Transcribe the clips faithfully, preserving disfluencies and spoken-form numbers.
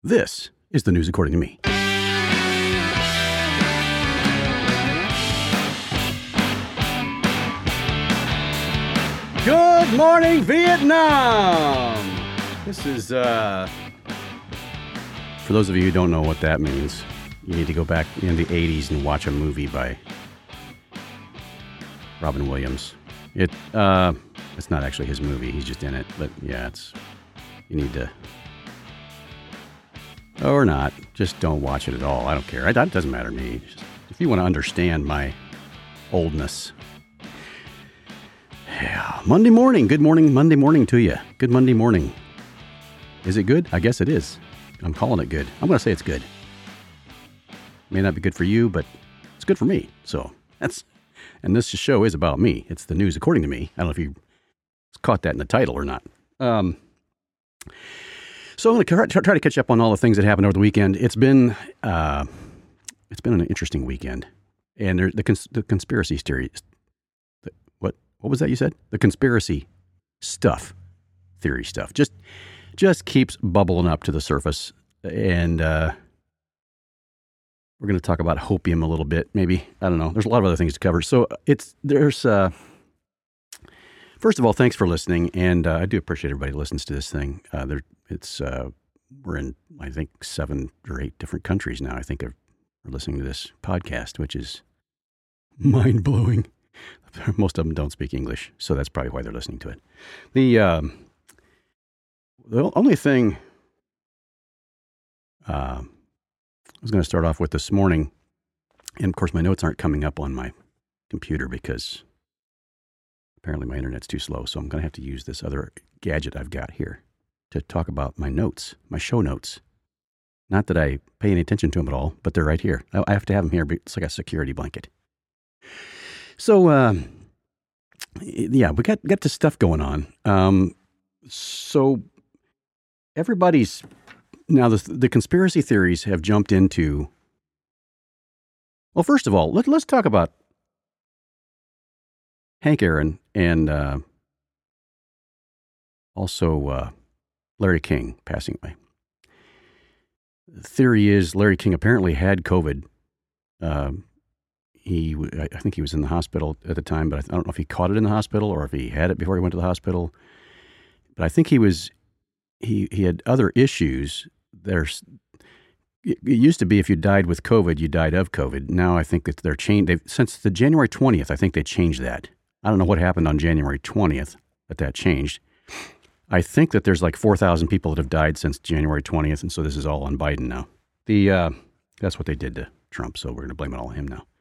This is the news according to me. Good morning, Vietnam! This is, uh... for those of you who don't know what that means, you need to go back in the eighties and watch a movie by Robin Williams. It, uh... It's not actually his movie, he's just in it, but yeah, it's... You need to... Or not. Just don't watch it at all. I don't care. It doesn't matter to me. Just, if you want to understand my oldness. Yeah. Monday morning. Good morning, Monday morning to you. Good Monday morning. Is it good? I guess it is. I'm calling it good. I'm going to say it's good. May not be good for you, but it's good for me. So that's... And this show is about me. It's the news according to me. I don't know if you caught that in the title or not. Um... So I'm going to try to catch up on all the things that happened over the weekend. It's been uh, it's been an interesting weekend, and there, the cons- the conspiracy theory. The, what what was that you said? The conspiracy stuff, theory stuff, just just keeps bubbling up to the surface, and uh, we're going to talk about hopium a little bit. Maybe I don't know. There's a lot of other things to cover. So it's there's. Uh, First of all, thanks for listening, and uh, I do appreciate everybody who listens to this thing. Uh, there, it's uh, we're in, I think, seven or eight different countries now. I think are, are listening to this podcast, which is mind blowing. Most of them don't speak English, so that's probably why they're listening to it. The um, the only thing uh, I was going to start off with this morning, and of course, my notes aren't coming up on my computer because apparently my internet's too slow, so I'm going to have to use this other gadget I've got here to talk about my notes, my show notes. Not that I pay any attention to them at all, but they're right here. I have to have them here. It's like a security blanket. So, um, yeah, we got got this stuff going on. Um, so everybody's now the the conspiracy theories have jumped into. Well, first of all, let, let's talk about Hank Aaron and uh, also uh, Larry King passing away. The theory is Larry King apparently had COVID. Uh, he, I think he was in the hospital at the time, but I don't know if he caught it in the hospital or if he had it before he went to the hospital. But I think he was, he he had other issues. There's, it used to be if you died with COVID, you died of COVID. Now I think that they're changed. They've since the January twentieth, I think they changed that. I don't know what happened on January twentieth, but that changed. I think that there's like four thousand people that have died since January twentieth, and so this is all on Biden now. The uh, That's what they did to Trump, so we're going to blame it all on him now.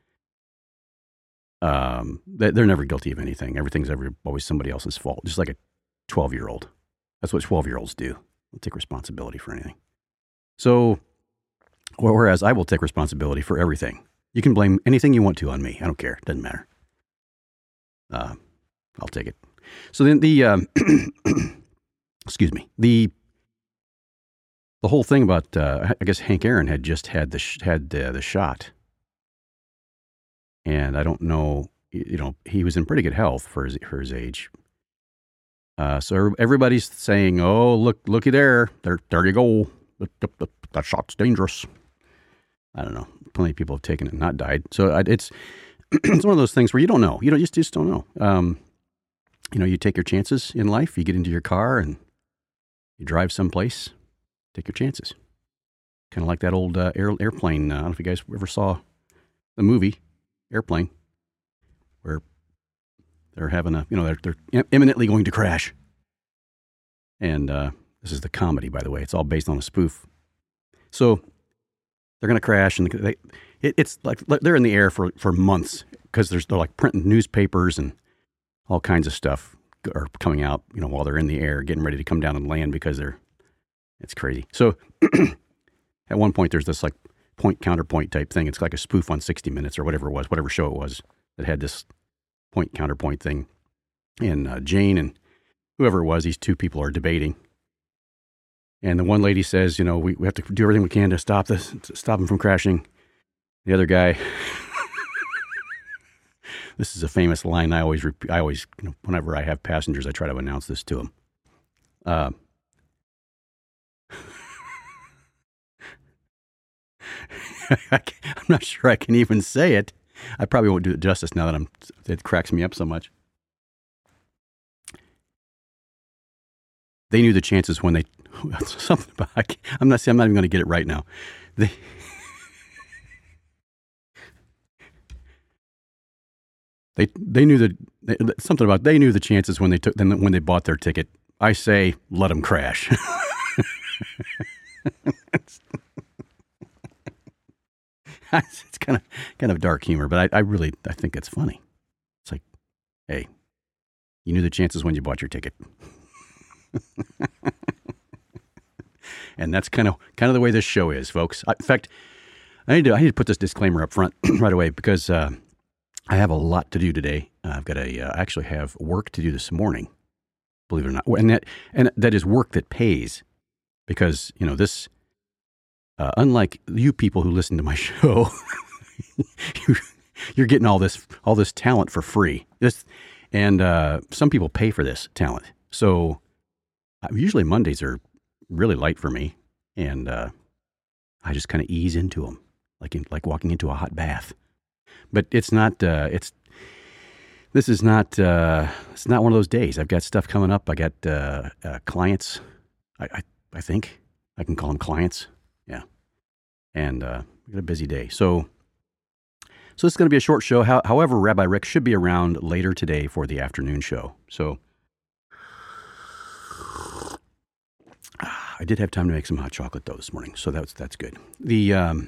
Um, they're never guilty of anything. Everything's ever, always somebody else's fault, just like a twelve-year-old. That's what twelve-year-olds do. They'll take responsibility for anything. So, whereas I will take responsibility for everything. You can blame anything you want to on me. I don't care. It doesn't matter. Uh, I'll take it. So then the, um, excuse me, the, the whole thing about, uh, I guess Hank Aaron had just had the, sh- had the, the shot. And I don't know, you know, he was in pretty good health for his, for his age. Uh, so everybody's saying, oh, look, looky there. There, there you go. That shot's dangerous. I don't know. Plenty of people have taken it and not died. So it's, it's one of those things where you don't know. You don't just just don't know. Um, you know, you take your chances in life. You get into your car and you drive someplace. Take your chances. Kind of like that old uh, air, airplane. Uh, I don't know if you guys ever saw the movie Airplane, where they're having a, you know, they're they're imminently going to crash. And uh, this is the comedy, by the way. It's all based on a spoof. So they're going to crash, and they, it, it's like they're in the air for, for months because there's they're like printing newspapers and all kinds of stuff are coming out, you know, while they're in the air, getting ready to come down and land because they're, it's crazy. So at one point there's this like point counterpoint type thing. It's like a spoof on sixty minutes or whatever it was, whatever show it was that had this point counterpoint thing. And uh, Jane and whoever it was, these two people are debating. And the one lady says, you know, we, we have to do everything we can to stop this, to stop him from crashing. The other guy, this is a famous line. I always, repeat, I always, you know, whenever I have passengers, I try to announce this to them. Uh, I'm not sure I can even say it. I probably won't do it justice now that I'm. It cracks me up so much. They knew the chances when they something about. I'm not. I'm not even going to get it right now. They. They they knew that something about they knew the chances when they took then when they bought their ticket. I say let them crash. it's it's kind of kind of dark humor, but I, I really I think it's funny. It's like, hey, you knew the chances when you bought your ticket, and that's kind of kind of the way this show is, folks. I, in fact, I need to I need to put this disclaimer up front right away because. Uh, I have a lot to do today. Uh, I've got a, uh, I actually have work to do this morning, believe it or not. And that, and that is work that pays because, you know, this, uh, unlike you people who listen to my show, you, you're getting all this, all this talent for free. This, and, uh, some people pay for this talent. So uh, usually Mondays are really light for me. And, uh, I just kind of ease into them like, in, like walking into a hot bath. But it's not, uh, it's, this is not, uh, it's not one of those days. I've got stuff coming up. I got, uh, uh clients. I, I, I think I can call them clients. Yeah. And, uh, we got a busy day. So, so it's going to be a short show. How, however, Rabbi Rick should be around later today for the afternoon show. So I did have time to make some hot chocolate though this morning. So that's, that's good. The, um,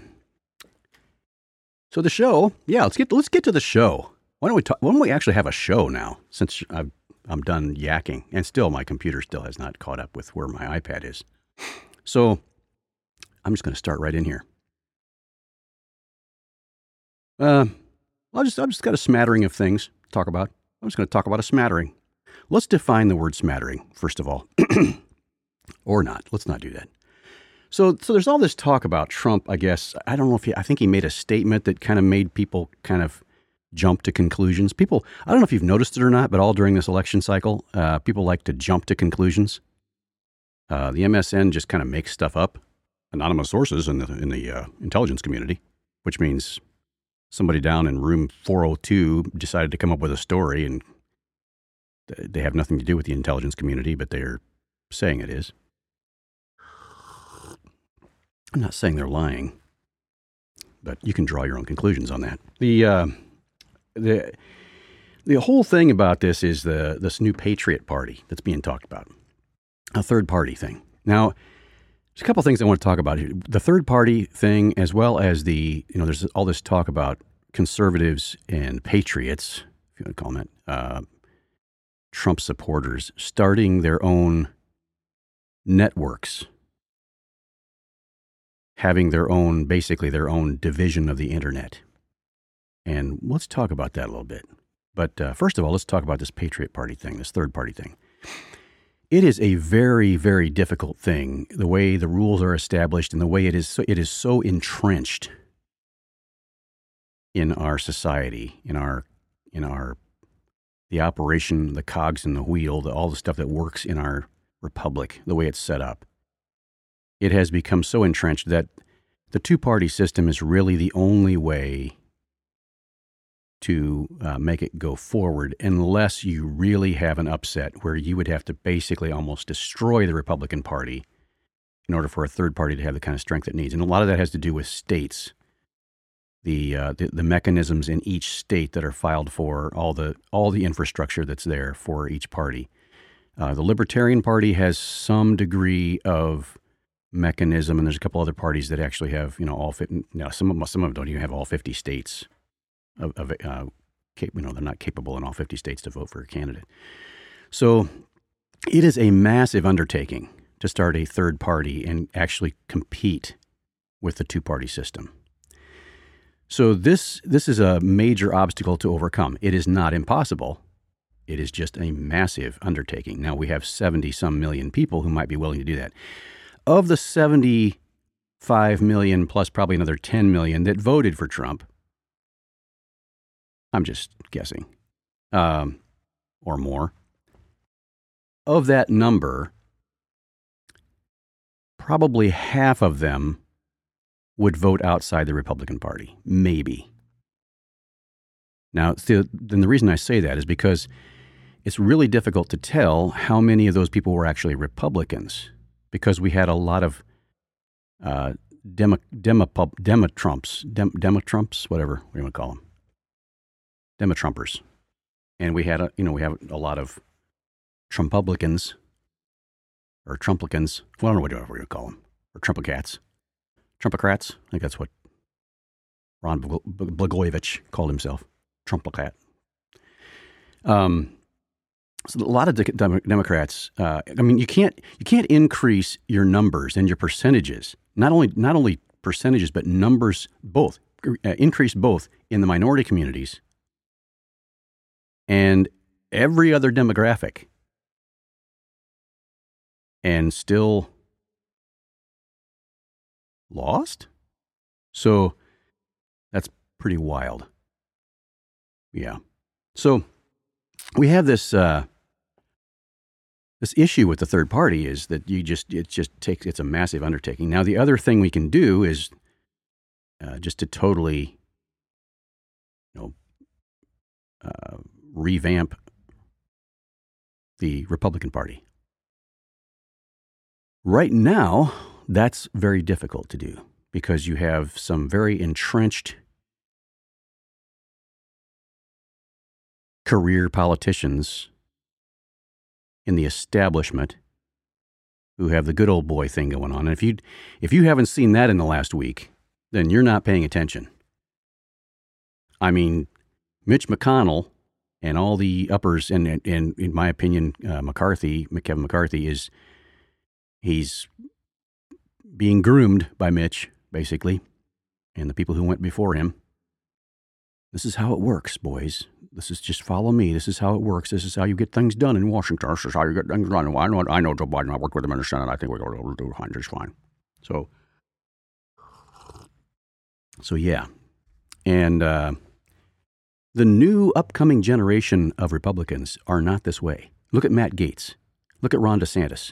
So the show, yeah, let's get let's get to the show. Why don't we talk? Why don't we actually have a show now? Since I've, I'm done yakking, and still my computer still has not caught up with where my iPad is. So I'm just going to start right in here. Uh, I'll just I've just got a smattering of things to talk about. I'm just going to talk about a smattering. Let's define the word smattering first of all, or not. Let's not do that. So, so there's all this talk about Trump, I guess. I don't know if he, I think he made a statement that kind of made people kind of jump to conclusions. People, I don't know if you've noticed it or not, but all during this election cycle, uh, people like to jump to conclusions. Uh, the M S N just kind of makes stuff up, anonymous sources in the, in the uh, intelligence community, which means somebody down in room four oh two decided to come up with a story and they have nothing to do with the intelligence community, but they're saying it is. I'm not saying they're lying, but you can draw your own conclusions on that. The uh, the the whole thing about this is the this new Patriot Party that's being talked about, a third party thing. Now, there's a couple things I want to talk about here. The third party thing, as well as the you know, there's all this talk about conservatives and patriots, if you want to call them that, uh, Trump supporters starting their own networks. Having their own, basically their own division of the internet. And let's talk about that a little bit. But uh, first of all, let's talk about this Patriot Party thing, this third party thing. It is a very, very difficult thing, the way the rules are established and the way it is so, it is so entrenched in our society, in our, in our, the operation, the cogs in the wheel, the, all the stuff that works in our republic, the way it's set up. It has become so entrenched that the two-party system is really the only way to uh, make it go forward unless you really have an upset where you would have to basically almost destroy the Republican Party in order for a third party to have the kind of strength it needs. And a lot of that has to do with states, the uh, the, the mechanisms in each state that are filed for, all the all the infrastructure that's there for each party. Uh, the Libertarian Party has some degree of mechanism, and there's a couple other parties that actually have, you know, all fit. No, some of them, some of them don't even have all fifty states of, of uh, cap, you know, they're not capable in all fifty states to vote for a candidate. So it is a massive undertaking to start a third party and actually compete with the two-party system. So this this is a major obstacle to overcome. It is not impossible. It is just a massive undertaking. Now we have seventy some million people who might be willing to do that. Of the seventy-five million plus probably another ten million that voted for Trump, I'm just guessing, um, or more, of that number, probably half of them would vote outside the Republican Party. Maybe. Now, the, then the reason I say that is because it's really difficult to tell how many of those people were actually Republicans, because we had a lot of uh, demo, demo, demo Trumps, dem, demo Trumps, whatever what do you want to call them, demo Trumpers, and we had a, you know we have a lot of Trumpublicans or Trumplicans. Well, I don't know what we're going to call them, or Trumpocrats, Trumpocrats. I think that's what Ron Blagojevich called himself, Trumpocrat. Um. So a lot of de- Democrats. Uh, I mean, you can't you can't increase your numbers and your percentages. Not only not only percentages, but numbers both uh, increase both in the minority communities and every other demographic, and still lost. So that's pretty wild. Yeah. So we have this. Uh, This issue with the third party is that you just, it just takes, it's a massive undertaking. Now, the other thing we can do is uh, just to totally, you know, uh, revamp the Republican Party. Right now, that's very difficult to do because you have some very entrenched career politicians in the establishment who have the good old boy thing going on. And if you if you haven't seen that in the last week, then you're not paying attention. I mean, Mitch McConnell and all the uppers, and, and, and in my opinion, uh, McCarthy, Kevin McCarthy, is he's being groomed by Mitch, basically, and the people who went before him. This is how it works, boys. This is just follow me. This is how it works. This is how you get things done in Washington. This is how you get things done. I know, I know Joe Biden. I worked with him in the Senate. I think we're going to do fine, just fine. So, so yeah. And uh, the new upcoming generation of Republicans are not this way. Look at Matt Gaetz. Look at Ron DeSantis.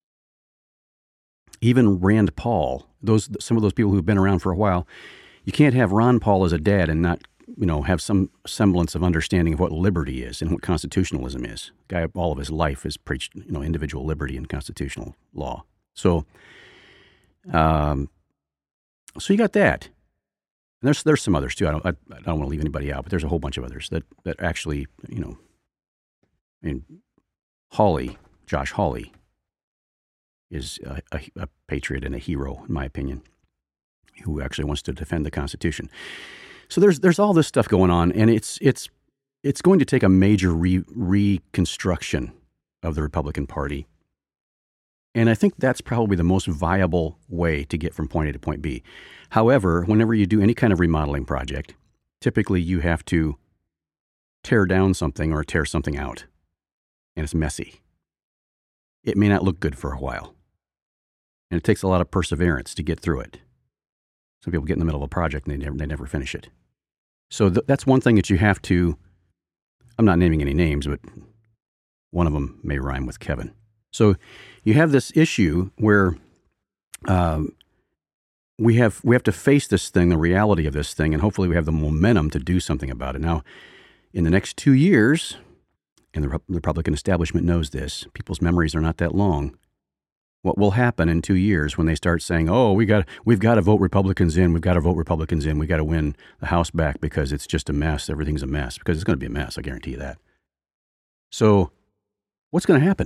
Even Rand Paul, those some of those people who've been around for a while. You can't have Ron Paul as a dad and not, you know, have some semblance of understanding of what liberty is and what constitutionalism is. The guy, all of his life has preached, you know, individual liberty and constitutional law. So, um, so you got that. And there's there's some others too. I don't I, I don't want to leave anybody out, but there's a whole bunch of others that that actually, you know, I mean, Hawley, Josh Hawley, is a, a, a patriot and a hero, in my opinion, who actually wants to defend the Constitution. So there's there's all this stuff going on, and it's it's it's going to take a major re, reconstruction of the Republican Party. And I think that's probably the most viable way to get from point A to point B. However, whenever you do any kind of remodeling project, typically you have to tear down something or tear something out, and it's messy. It may not look good for a while, and it takes a lot of perseverance to get through it. Some people get in the middle of a project and they never, they never finish it. So th- that's one thing that you have to, I'm not naming any names, but one of them may rhyme with Kevin. So you have this issue where um, we have we have to face this thing, the reality of this thing, and hopefully we have the momentum to do something about it. Now, in the next two years, and the Re- Republican establishment knows this, people's memories are not that long. What will happen in two years when they start saying, "Oh, we got we've got to vote Republicans in, we've got to vote Republicans in, we got to win the House back because it's just a mess, everything's a mess," because it's going to be a mess, I guarantee you that. So, what's going to happen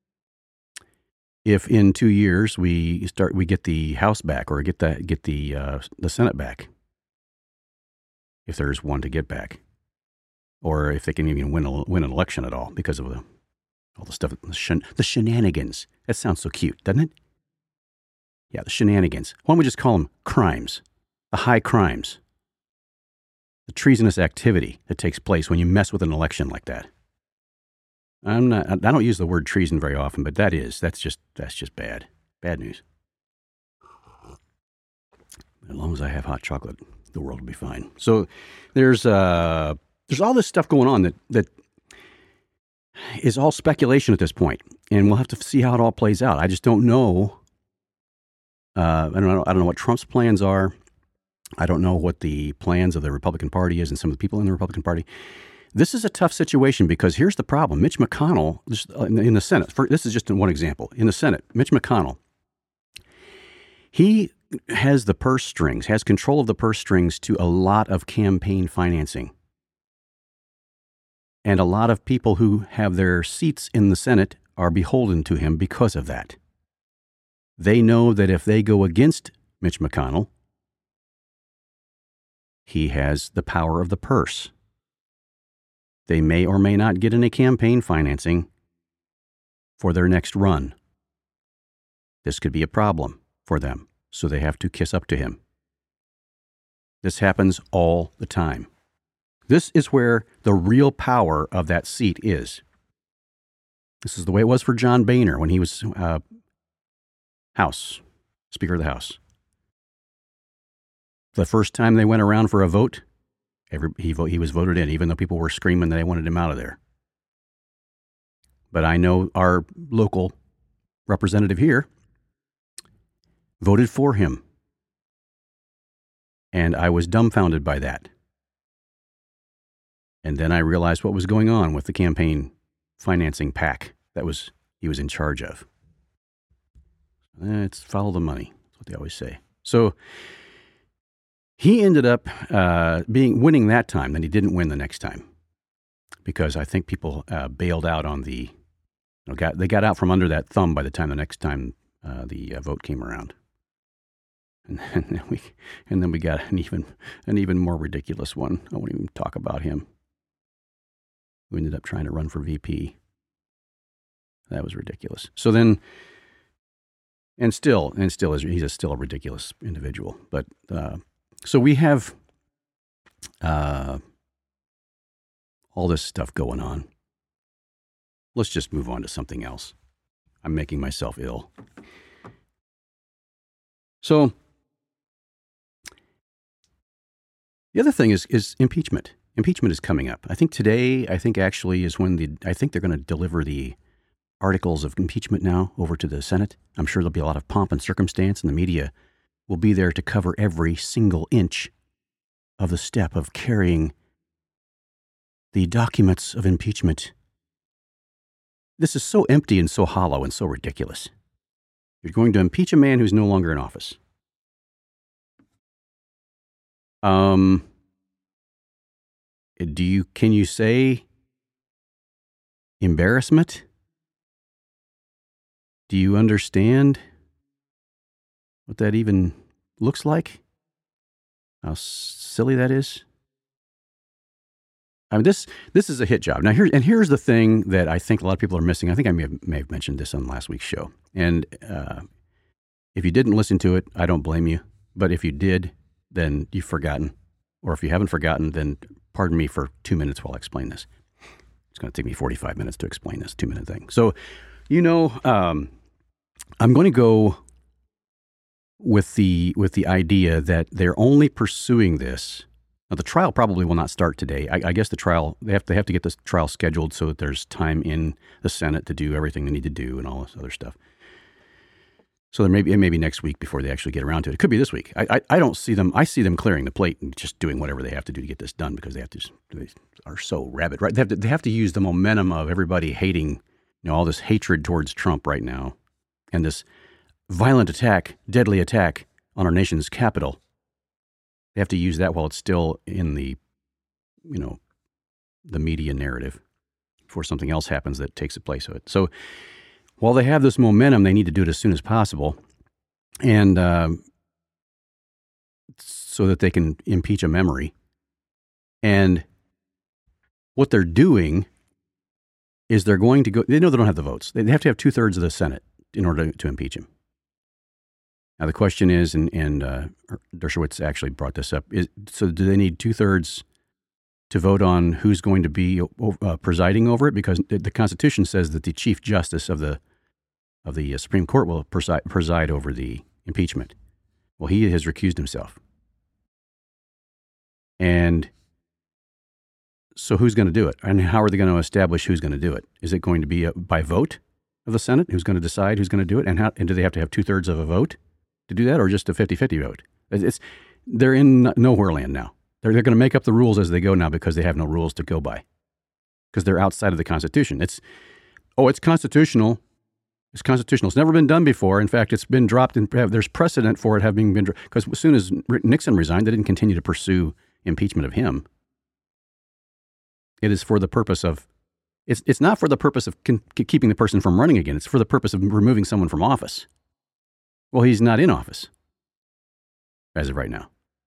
if in two years we start we get the House back or get the get the uh, the Senate back, if there's one to get back, or if they can even win a, win an election at all because of the all the stuff, the, shen, the shenanigans. That sounds so cute, doesn't it? Yeah, the shenanigans. Why don't we just call them crimes? The high crimes. The treasonous activity that takes place when you mess with an election like that. I'm not, I don't use the word treason very often, but that is, that's just, that's just bad. Bad news. As long as I have hot chocolate, the world will be fine. So there's, uh, there's all this stuff going on that, that is all speculation at this point, and we'll have to see how it all plays out. I just don't know. Uh, I don't know. I don't know what Trump's plans are. I don't know what the plans of the Republican Party is and some of the people in the Republican Party. This is a tough situation because here's the problem. Mitch McConnell, in the Senate, for, this is just one example. In the Senate, Mitch McConnell, he has the purse strings, has control of the purse strings to a lot of campaign financing. And a lot of people who have their seats in the Senate are beholden to him because of that. They know that if they go against Mitch McConnell, he has the power of the purse. They may or may not get any campaign financing for their next run. This could be a problem for them, so they have to kiss up to him. This happens all the time. This is where the real power of that seat is. This is the way it was for John Boehner when he was uh, House, Speaker of the House. The first time they went around for a vote, every, he, vo- he was voted in, even though people were screaming that they wanted him out of there. But I know our local representative here voted for him. And I was dumbfounded by that. And then I realized what was going on with the campaign financing pack that was he was in charge of. Eh, it's follow the money. That's what they always say. So he ended up uh, being winning that time, then he didn't win the next time because I think people uh, bailed out on the, you know, got they got out from under that thumb by the time the next time uh, the uh, vote came around. And, and then we and then we got an even an even more ridiculous one. I won't even talk about him. We ended up trying to run for V P. That was ridiculous. So then, and still, and still is he's a, still a ridiculous individual. But uh, so we have uh, all this stuff going on. Let's just move on to something else. I'm making myself ill. So the other thing is is impeachment. Impeachment is coming up. I think today, I think actually is when the, I think they're going to deliver the articles of impeachment now over to the Senate. I'm sure there'll be a lot of pomp and circumstance, and the media will be there to cover every single inch of the step of carrying the documents of impeachment. This is so empty and so hollow and so ridiculous. You're going to impeach a man who's no longer in office. Um... Do you, can you say embarrassment? Do you understand what that even looks like? How silly that is? I mean, this this is a hit job. Now, here and here's the thing that I think a lot of people are missing. I think I may have, may have mentioned this on last week's show. And uh, if you didn't listen to it, I don't blame you. But if you did, then you've forgotten. Or if you haven't forgotten, then pardon me for two minutes while I explain this. It's going to take me forty-five minutes to explain this two-minute thing. So, you know, um, I'm going to go with the with the idea that they're only pursuing this. Now, the trial probably will not start today. I, I guess the trial they have they have to get this trial scheduled so that there's time in the Senate to do everything they need to do and all this other stuff. So there may be, it may be next week before they actually get around to it. It could be this week. I, I, I don't see them. I see them clearing the plate and just doing whatever they have to do to get this done because they have to. They are so rabid, right? They have to. They have to use the momentum of everybody hating, you know, all this hatred towards Trump right now, and this violent attack, deadly attack on our nation's capital. They have to use that while it's still in the, you know, the media narrative before something else happens that takes the place of it. So. While they have this momentum, they need to do it as soon as possible, and um, so that they can impeach a memory. And what they're doing is they're going to go. They know they don't have the votes. They have to have two thirds of the Senate in order to, to impeach him. Now the question is, and, and uh, Dershowitz actually brought this up: is so do they need two thirds to vote on who's going to be uh, presiding over it? Because the Constitution says that the Chief Justice of the of the Supreme Court will preside, preside over the impeachment. Well, he has recused himself. And so who's going to do it? And how are they going to establish who's going to do it? Is it going to be a, by vote of the Senate? Who's going to decide who's going to do it? And how? And do they have to have two-thirds of a vote to do that, or just a fifty-fifty vote? It's they're in nowhere land now. They're, they're going to make up the rules as they go now because they have no rules to go by. Because they're outside of the Constitution. It's, oh, it's constitutional. It's constitutional. It's never been done before. In fact, it's been dropped, and there's precedent for it having been, because as soon as Nixon resigned, they didn't continue to pursue impeachment of him. It is for the purpose of, it's it's not for the purpose of con- keeping the person from running again. It's for the purpose of removing someone from office. Well, he's not in office as of right now.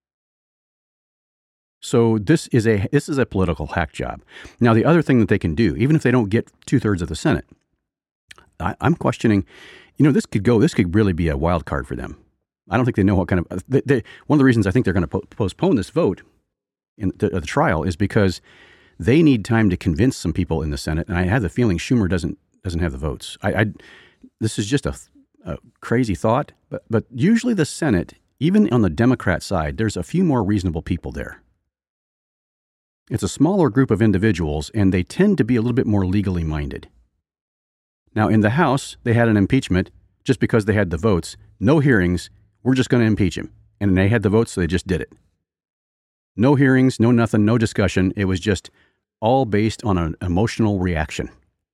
So this is a this is a political hack job. Now, the other thing that they can do, even if they don't get two thirds of the Senate, I, I'm questioning. You know, this could go. This could really be a wild card for them. I don't think they know what kind of. They, they, one of the reasons I think they're going to po- postpone this vote in the, the trial is because they need time to convince some people in the Senate, and I have the feeling Schumer doesn't doesn't have the votes. I, I this is just a, a crazy thought, but but usually the Senate, even on the Democrat side, there's a few more reasonable people there. It's a smaller group of individuals, and they tend to be a little bit more legally minded. Now, in the House, they had an impeachment just because they had the votes. No hearings. We're just going to impeach him. And they had the votes, so they just did it. No hearings, no nothing, no discussion. It was just all based on an emotional reaction.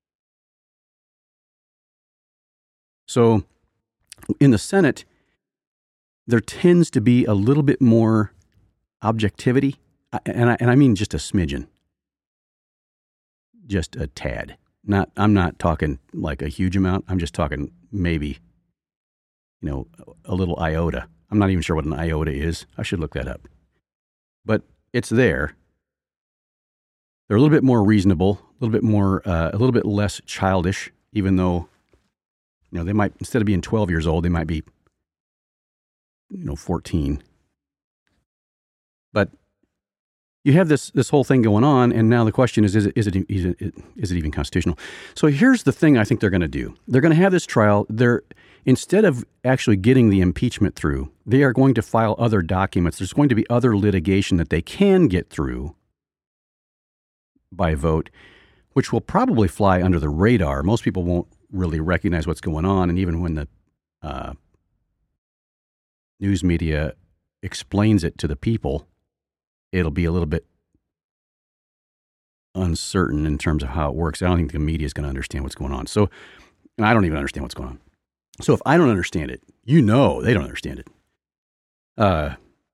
So, in the Senate, there tends to be a little bit more objectivity. And I, and I mean just a smidgen, just a tad. Not, I'm not talking like a huge amount. I'm just talking maybe, you know, a little iota. I'm not even sure what an iota is. I should look that up. But it's there. They're a little bit more reasonable, a little bit more, uh, a little bit less childish, even though, you know, they might, instead of being twelve years old, they might be, you know, fourteen. But you have this this whole thing going on, and now the question is, is it, is it, is it, is it even constitutional? So here's the thing I think they're going to do. They're going to have this trial. They're, instead of actually getting the impeachment through, they are going to file other documents. There's going to be other litigation that they can get through by vote, which will probably fly under the radar. Most people won't really recognize what's going on, and even when the uh, news media explains it to the people, it'll be a little bit uncertain in terms of how it works. I don't think the media is going to understand what's going on. So, and I don't even understand what's going on. So if I don't understand it, you know they don't understand it. Uh,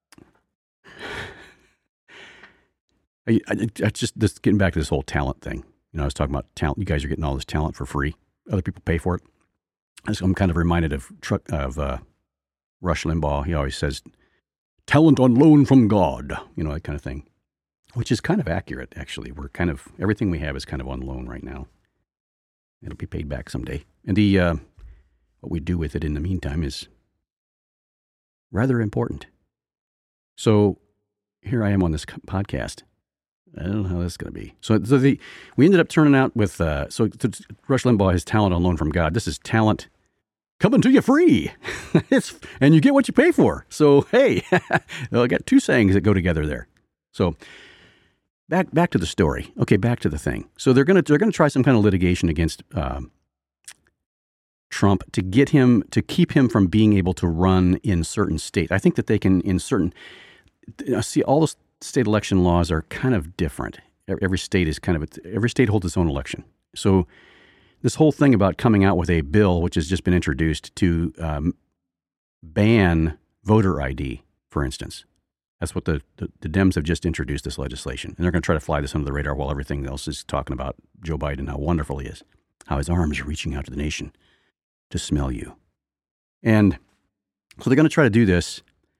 I, I, I just this getting back to this whole talent thing. You know, I was talking about talent. You guys are getting all this talent for free. Other people pay for it. So I'm kind of reminded of of uh, Rush Limbaugh. He always says, talent on loan from God, you know, that kind of thing, which is kind of accurate, actually. We're kind of, everything we have is kind of on loan right now. It'll be paid back someday. And the, uh, what we do with it in the meantime is rather important. So here I am on this podcast. I don't know how this is going to be. So, so the, we ended up turning out with, uh, so Rush Limbaugh has talent on loan from God. This is talent coming to you free. It's, and you get what you pay for. So, hey, I got two sayings that go together there. So back, back to the story. Okay. Back to the thing. So they're going to, they're going to try some kind of litigation against, um, Trump to get him, to keep him from being able to run in certain states. I think that they can, in certain, see, all the state election laws are kind of different. Every state is kind of, every state holds its own election. So this whole thing about coming out with a bill, which has just been introduced to um, ban voter I D, for instance. That's what the, the, the Dems have just introduced, this legislation. And they're going to try to fly this under the radar while everything else is talking about Joe Biden, how wonderful he is, how his arms are reaching out to the nation to smell you. And so they're going to try to do this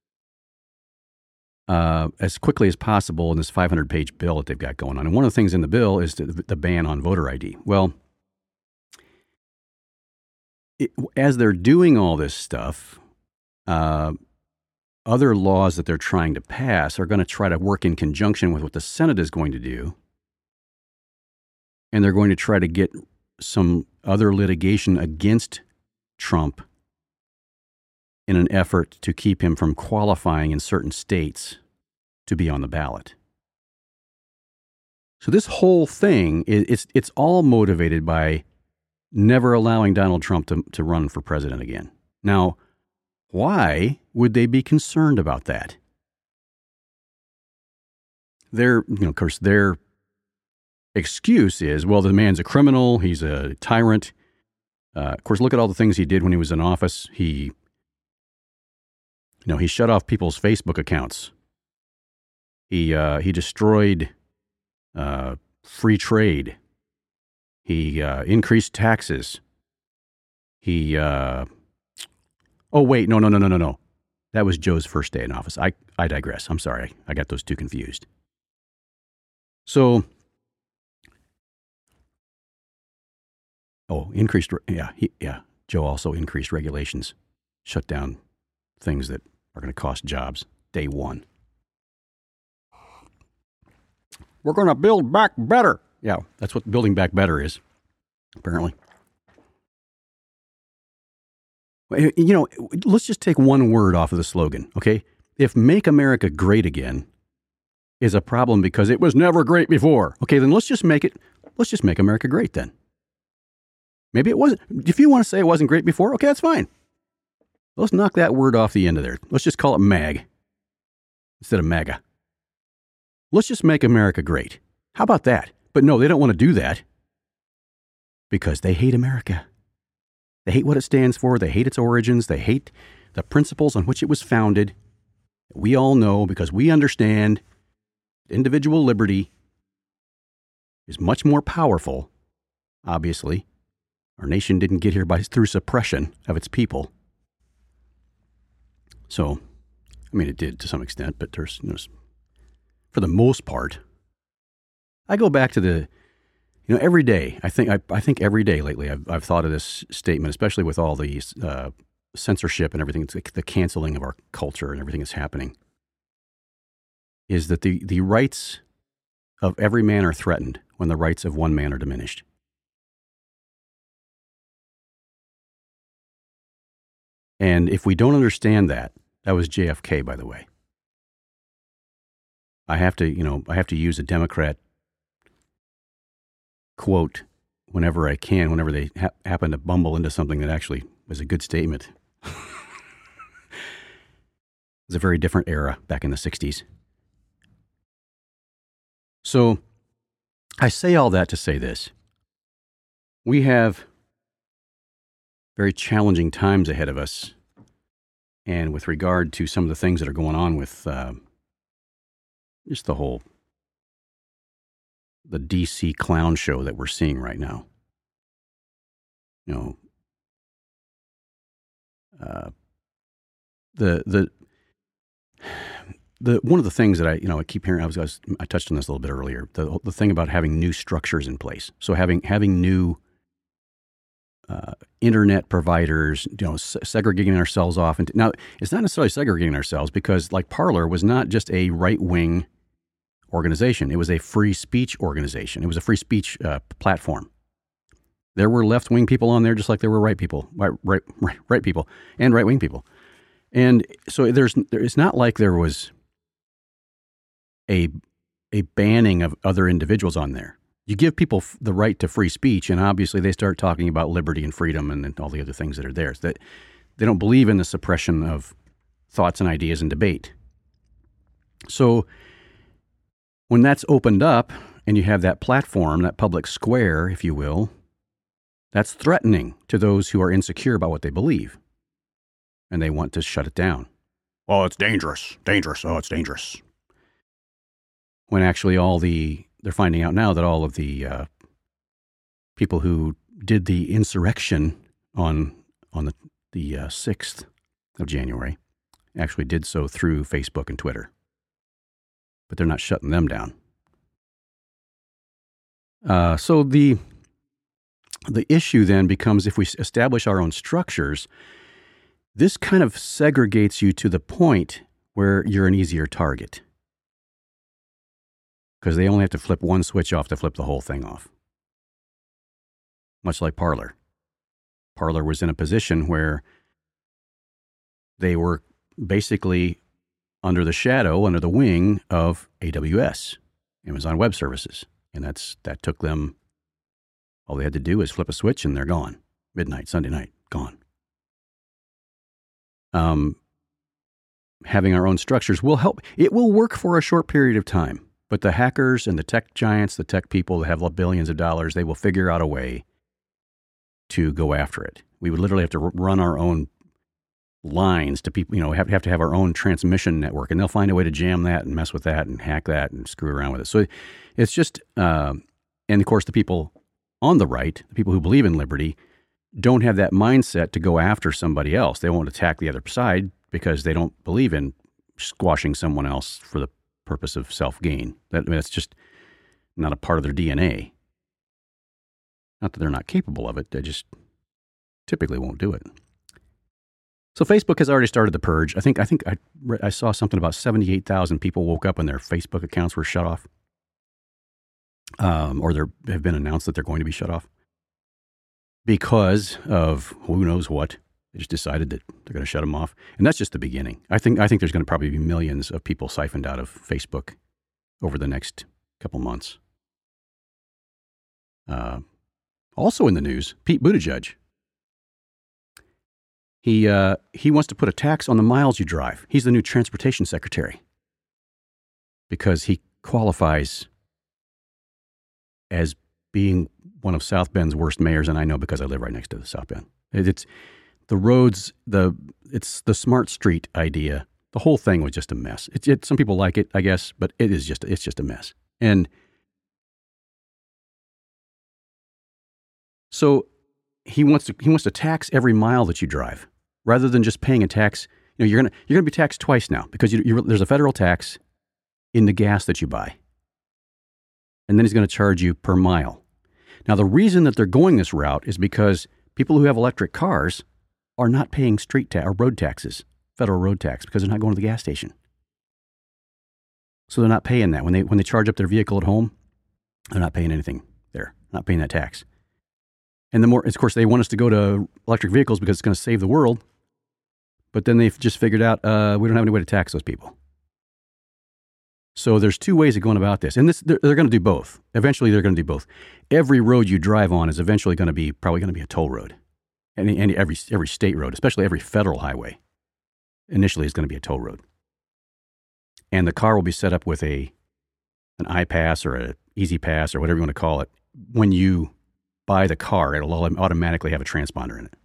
uh, as quickly as possible in this five hundred page bill that they've got going on. And one of the things in the bill is the, the ban on voter I D. Well, It, as they're doing all this stuff, uh, other laws that they're trying to pass are going to try to work in conjunction with what the Senate is going to do. And they're going to try to get some other litigation against Trump in an effort to keep him from qualifying in certain states to be on the ballot. So this whole thing, it's, it's all motivated by never allowing Donald Trump to, to run for president again. Now, why would they be concerned about that? their, you know, of course, their excuse is, well, the man's a criminal. He's a tyrant. Uh, of course, look at all the things he did when he was in office. He, you know, he shut off people's Facebook accounts. He uh, he destroyed uh, free trade. He uh, increased taxes. He, uh, oh wait, no, no, no, no, no, no. That was Joe's first day in office. I, I digress. I'm sorry. I got those two confused. So, oh, increased, yeah, he, yeah. Joe also increased regulations, shut down things that are going to cost jobs day one. We're going to build back better. Yeah, that's what building back better is, apparently. You know, let's just take one word off of the slogan, okay? If Make America Great Again is a problem because it was never great before, okay, then let's just make it, let's just make America great then. Maybe it wasn't, if you want to say it wasn't great before, okay, that's fine. Let's knock that word off the end of there. Let's just call it MAG instead of MAGA. Let's just make America great. How about that? But no, they don't want to do that because they hate America. They hate what it stands for. They hate its origins. They hate the principles on which it was founded. We all know because we understand individual liberty is much more powerful, obviously. Our nation didn't get here by through suppression of its people. So, I mean, it did to some extent, but there's, you know, for the most part, I go back to the, you know, every day, I think, I, I think every day lately, I've, I've thought of this statement, especially with all the uh, censorship and everything, it's like the canceling of our culture and everything that's happening, is that the, the rights of every man are threatened when the rights of one man are diminished. And if we don't understand that, that was J F K, by the way. I have to, you know, I have to use a Democrat quote whenever I can, whenever they ha- happen to bumble into something that actually was a good statement. It was a very different era back in the sixties. So I say all that to say this. We have very challenging times ahead of us. And with regard to some of the things that are going on with uh, just the whole, the D C clown show that we're seeing right now. You know, uh, the, the, the, one of the things that I, you know, I keep hearing, I was, I, was, I touched on this a little bit earlier, the, the thing about having new structures in place. So having, having new Uh, internet providers, you know, s- segregating ourselves off. Into, now, it's not necessarily segregating ourselves because, like, Parler was not just a right-wing organization. It was a free speech organization. It was a free speech uh, platform. There were left-wing people on there just like there were right people, right, right, right, right people, and right-wing people. And so there's, there, it's not like there was a a banning of other individuals on there. You give people f- the right to free speech, and obviously they start talking about liberty and freedom and, and all the other things that are there. That they don't believe in the suppression of thoughts and ideas and debate. So when that's opened up and you have that platform, that public square, if you will, that's threatening to those who are insecure about what they believe, and they want to shut it down. Oh, it's dangerous, dangerous. Oh, it's dangerous. When actually all the They're finding out now that all of the uh, people who did the insurrection on on the the uh, sixth of January actually did so through Facebook and Twitter, but they're not shutting them down. Uh, so the the issue then becomes, if we establish our own structures, this kind of segregates you to the point where you're an easier target. Because they only have to flip one switch off to flip the whole thing off. Much like Parler. Parler was in a position where they were basically under the shadow, under the wing of A W S, Amazon Web Services. And that's that took them, all they had to do is flip a switch and they're gone. Midnight, Sunday night, gone. Um, having our own structures will help. It will work for a short period of time. But the hackers and the tech giants, the tech people that have billions of dollars, they will figure out a way to go after it. We would literally have to run our own lines to people, you know, have, have to have our own transmission network, and they'll find a way to jam that and mess with that and hack that and screw around with it. So it's just, uh, and of course, the people on the right, the people who believe in liberty, don't have that mindset to go after somebody else. They won't attack the other side because they don't believe in squashing someone else for the purpose of self-gain. That, I mean, that's just not a part of their D N A. Not that they're not capable of it, they just typically won't do it. So Facebook has already started the purge. I think I think I, I saw something about seventy-eight thousand people woke up and their Facebook accounts were shut off. Um, or there have been announced that they're going to be shut off because of who knows what. They just decided that they're going to shut them off. And that's just the beginning. I think I think there's going to probably be millions of people siphoned out of Facebook over the next couple months. Uh, also in the news, Pete Buttigieg. He uh, he wants to put a tax on the miles you drive. He's the new transportation secretary because he qualifies as being one of South Bend's worst mayors, and I know because I live right next to the South Bend. It's the roads, the it's the smart street idea. The whole thing was just a mess. It, it, some people like it, I guess, but it is just it's just a mess. And so he wants to he wants to tax every mile that you drive, rather than just paying a tax. You know, you're gonna you're gonna be taxed twice now because you, you're, there's a federal tax in the gas that you buy, and then he's going to charge you per mile. Now, the reason that they're going this route is because people who have electric cars are not paying street tax or road taxes, federal road tax, because they're not going to the gas station. So they're not paying that when they when they charge up their vehicle at home. They're not paying anything there, not paying that tax. And the more, of course, they want us to go to electric vehicles because it's going to save the world. But then they've just figured out uh, we don't have any way to tax those people. So there's two ways of going about this. And this they're, they're going to do both. Eventually, they're going to do both. Every road you drive on is eventually going to be probably going to be a toll road. And, and every every state road, especially every federal highway, initially is going to be a toll road. And the car will be set up with a an iPass or an Easy Pass or whatever you want to call it. When you buy the car, it'll automatically have a transponder in it.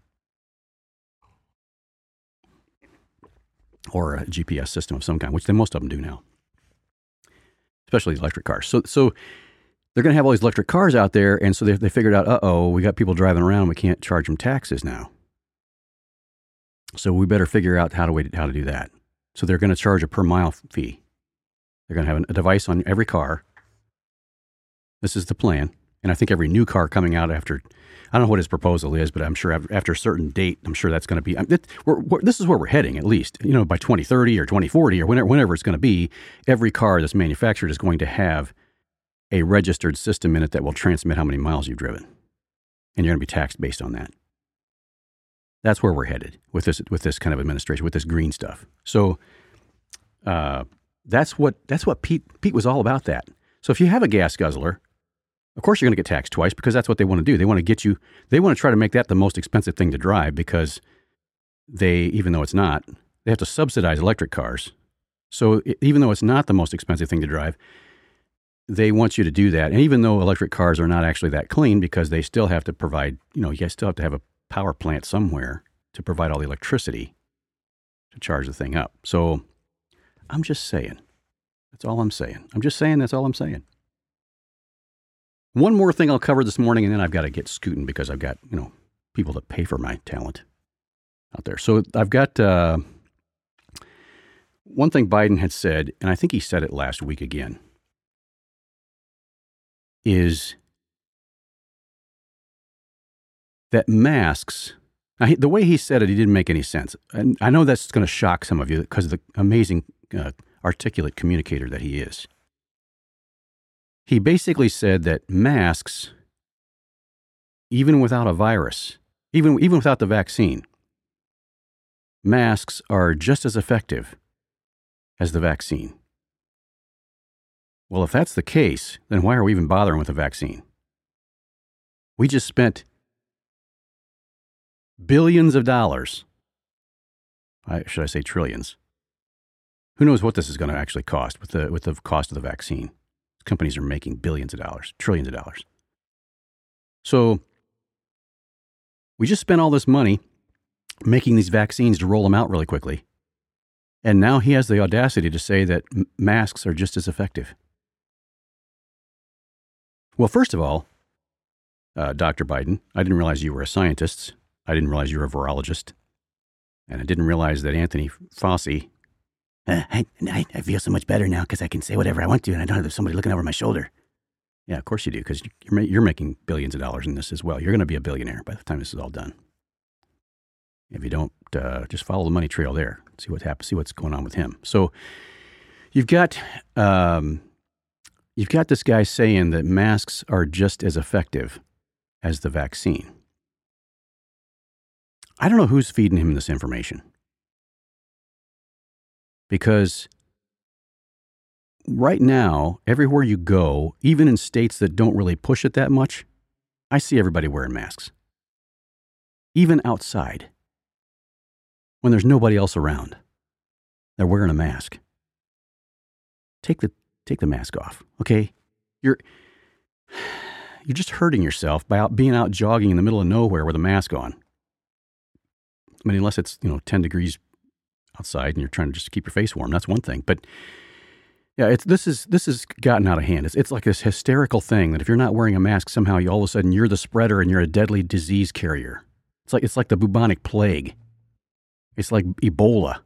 Or a G P S system of some kind, which they, most of them do now. Especially electric cars. So so they're going to have all these electric cars out there, and so they, they figured out, uh-oh, we got people driving around, we can't charge them taxes now. So we better figure out how to, how to do that. So they're going to charge a per mile fee. They're going to have a device on every car. This is the plan. And I think every new car coming out after, I don't know what his proposal is, but I'm sure after a certain date, I'm sure that's going to be, it, we're, we're, this is where we're heading at least. You know, by twenty thirty or twenty forty or whenever, whenever it's going to be, every car that's manufactured is going to have a registered system in it that will transmit how many miles you've driven. And you're going to be taxed based on that. That's where we're headed with this, with this kind of administration, with this green stuff. So uh, that's what, that's what Pete, Pete was all about that. So if you have a gas guzzler, of course, you're going to get taxed twice because that's what they want to do. They want to get you, they want to try to make that the most expensive thing to drive because they, even though it's not, they have to subsidize electric cars. So it, even though it's not the most expensive thing to drive, they want you to do that. And even though electric cars are not actually that clean because they still have to provide, you know, you still have to have a power plant somewhere to provide all the electricity to charge the thing up. So I'm just saying, that's all I'm saying. I'm just saying, that's all I'm saying. One more thing I'll cover this morning, and then I've got to get scooting because I've got, you know, people that pay for my talent out there. So I've got uh, one thing Biden had said, and I think he said it last week again, is that masks, now he, the way he said it, he didn't make any sense. And I know that's going to shock some of you because of the amazing uh, articulate communicator that he is. He basically said that masks, even without a virus, even, even without the vaccine, masks are just as effective as the vaccine. Well, if that's the case, then why are we even bothering with a vaccine? We just spent billions of dollars, I, should I say trillions? Who knows what this is going to actually cost with the, with the cost of the vaccine? Companies are making billions of dollars, trillions of dollars. So we just spent all this money making these vaccines to roll them out really quickly. And now he has the audacity to say that m- masks are just as effective. Well, first of all, uh, Doctor Biden, I didn't realize you were a scientist. I didn't realize you were a virologist. And I didn't realize that Anthony Fauci, uh, I, I, I feel so much better now because I can say whatever I want to and I don't have somebody looking over my shoulder. Yeah, of course you do, because you're, you're making billions of dollars in this as well. You're going to be a billionaire by the time this is all done. If you don't, uh, just follow the money trail there. See what happens. See what's going on with him. So you've got um, you've got this guy saying that masks are just as effective as the vaccine. I don't know who's feeding him this information, because right now, everywhere you go, even in states that don't really push it that much, I see everybody wearing masks. Even outside, when there's nobody else around, they're wearing a mask. Take the take the mask off, okay? You're you're just hurting yourself by out, being out jogging in the middle of nowhere with a mask on. I mean, unless it's, you know, ten degrees outside and you're trying to just keep your face warm, that's one thing. But yeah, it's this is this has gotten out of hand. It's it's like this hysterical thing that if you're not wearing a mask, somehow you all of a sudden you're the spreader and you're a deadly disease carrier. It's like it's like the bubonic plague. It's like Ebola.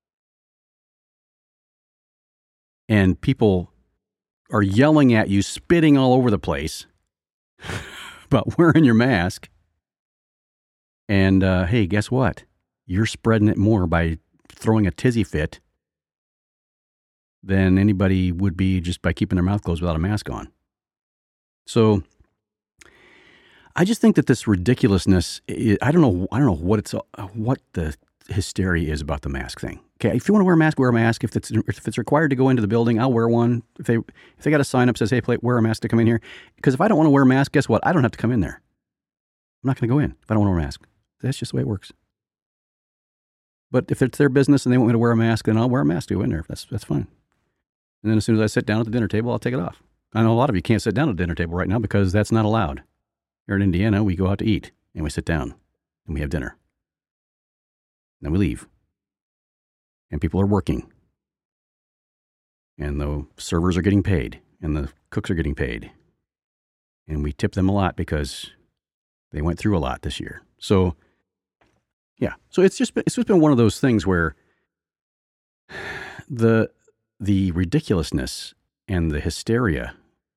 And people are yelling at you, spitting all over the place about wearing your mask. And uh, hey, guess what? You're spreading it more by throwing a tizzy fit than anybody would be just by keeping their mouth closed without a mask on. So I just think that this ridiculousness, I don't know, I don't know what it's, what the hysteria is about the mask thing. Okay, if you want to wear a mask, wear a mask. If it's if it's required to go into the building, I'll wear one. If they if they got a sign up that says, "Hey, play, wear a mask to come in here," because if I don't want to wear a mask, guess what? I don't have to come in there. I'm not going to go in if I don't want to wear a mask. That's just the way it works. But if it's their business and they want me to wear a mask, then I'll wear a mask to go in there. That's that's fine. And then as soon as I sit down at the dinner table, I'll take it off. I know a lot of you can't sit down at the dinner table right now because that's not allowed. Here in Indiana, we go out to eat and we sit down and we have dinner. Then we leave. And people are working. And the servers are getting paid. And the cooks are getting paid. And we tip them a lot because they went through a lot this year. So, yeah. So it's just been, it's just been one of those things where the the ridiculousness and the hysteria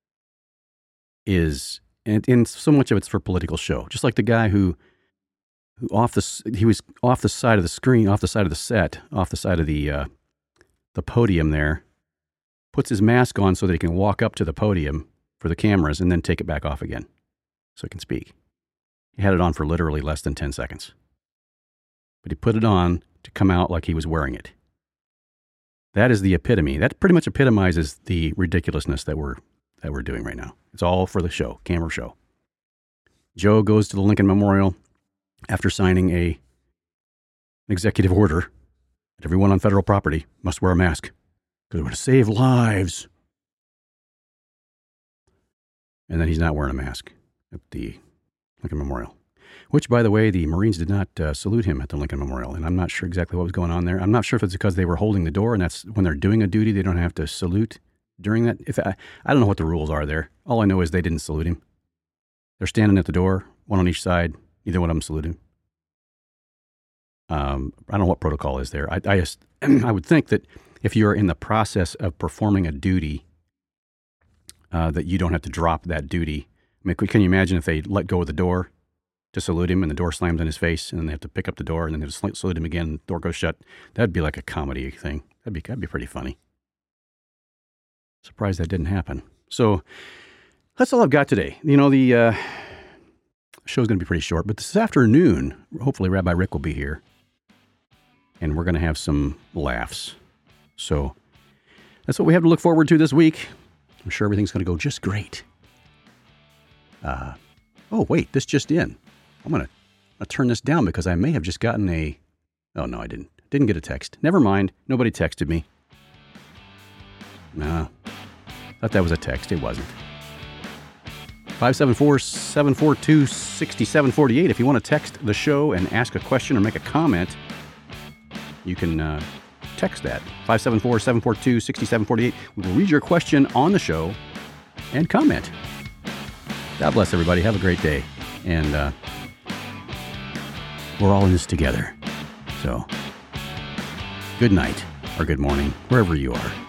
is, and, and so much of it's for political show. Just like the guy who who off the he was off the side of the screen, off the side of the set, off the side of the uh, the podium there, puts his mask on so that he can walk up to the podium for the cameras and then take it back off again so he can speak. He had it on for literally less than ten seconds. But he put it on to come out like he was wearing it. That is the epitome. That pretty much epitomizes the ridiculousness that we're that we're doing right now. It's all for the show, camera show. Joe goes to the Lincoln Memorial after signing a an executive order that everyone on federal property must wear a mask because we're going to save lives. And then he's not wearing a mask at the Lincoln Memorial, which, by the way, the Marines did not uh, salute him at the Lincoln Memorial. And I'm not sure exactly what was going on there. I'm not sure if it's because they were holding the door and that's when they're doing a duty, they don't have to salute during that. If I, I don't know what the rules are there. All I know is they didn't salute him. They're standing at the door, one on each side. Neither one of them salute him. Um, I don't know what protocol is there. I, I, just, I would think that if you're in the process of performing a duty, uh, that you don't have to drop that duty. I mean, can you imagine if they let go of the door to salute him and the door slams in his face and then they have to pick up the door and then they have to salute him again and the door goes shut? That'd be like a comedy thing. That'd be, that'd be pretty funny. Surprised that didn't happen. So that's all I've got today. You know, the uh, show's going to be pretty short, but this afternoon, hopefully Rabbi Rick will be here and we're going to have some laughs. So that's what we have to look forward to this week. I'm sure everything's going to go just great. Uh, oh, wait, this just in. I'm going to turn this down because I may have just gotten a... Oh, no, I didn't. Didn't get a text. Never mind. Nobody texted me. Nah. Thought that was a text. It wasn't. five seven four, seven four two, six seven four eight. If you want to text the show and ask a question or make a comment, you can uh, text that. five seven four, seven four two, six seven four eight. We will read your question on the show and comment. God bless everybody. Have a great day. And uh, we're all in this together. So, good night or good morning, wherever you are.